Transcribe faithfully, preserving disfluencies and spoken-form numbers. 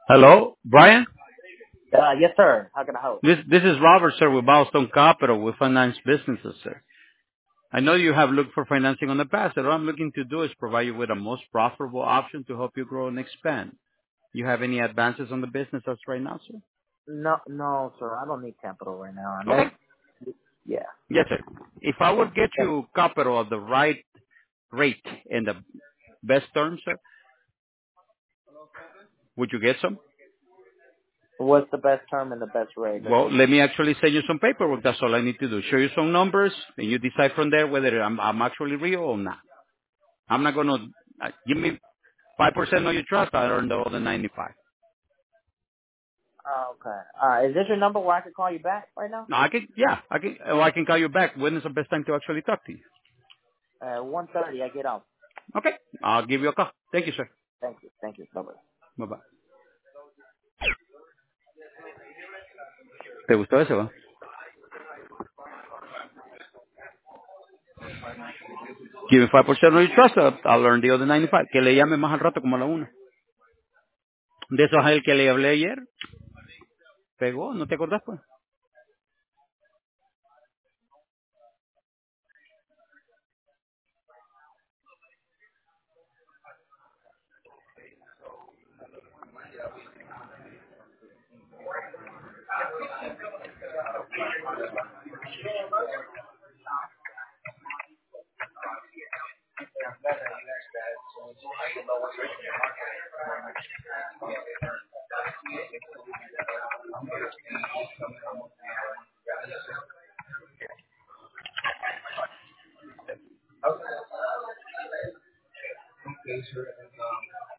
Hello, Brian? Uh, yes, sir. How can I help? This this is Robert, sir, with Milestone Capital. We finance businesses, sir. I know you have looked for financing on the past, and what I'm looking to do is provide you with a most profitable option to help you grow and expand. You have any advances on the business as right now, sir? No, no, sir. I don't need capital right now. Unless, Okay. yeah. Yes, sir. If I would get Yes. you capital at the right rate and the best terms, sir, would you get some? What's the best term and the best rate? Let's Well, see. let me actually send you some paperwork. That's all I need to do. Show you some numbers, and you decide from there whether I'm, I'm actually real or not. I'm not going to give me five percent of your trust. I earn the other ninety-five. Uh, okay. Uh, is this your number where I can call you back right now? No, I can, yeah, I can, or I can call you back. When is the best time to actually talk to you? Uh, one thirty. I get out. Okay, I'll give you a call. Thank you, sir. Thank you. Thank you. Bye bye. Bye-bye. ¿Te gustó ese, va? Give me five percent of your trust. I'll I'll earn the other ninety-five. Que le llame más al rato como a la una. De esos es el que le hablé ayer. Pegó, ¿no te acordás, pues?